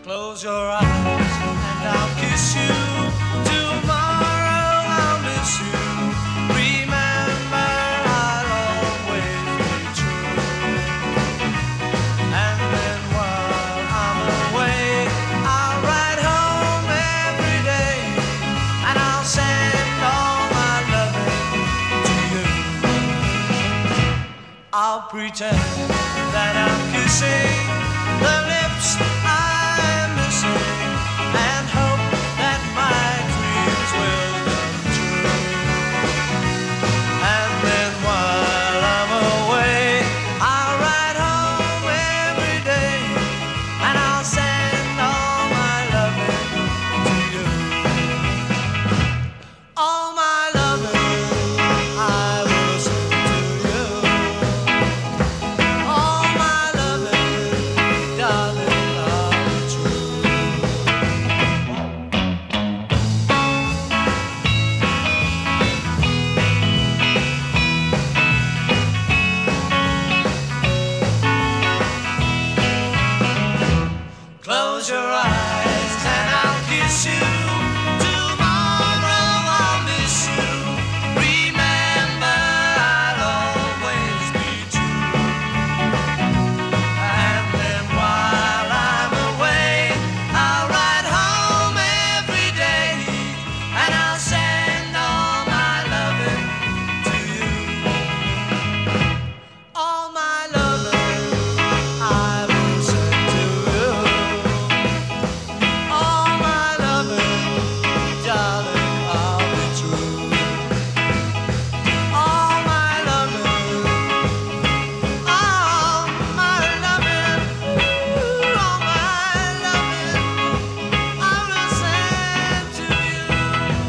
Close your eyes and I'll kiss you. Tomorrow I'll miss you. Remember, I'll always be true. And then while I'm away, I'll ride home every day, and I'll send all my loving to you. I'll pretend that I'm kissing the lips I'm missing, and hope that my dreams will come true. And then while I'm away, I'll ride home every day, and I'll send all my loving to you. All my loving I will send to you. All my loving, darling, I'll be true. Close your eyes and I'll kiss you.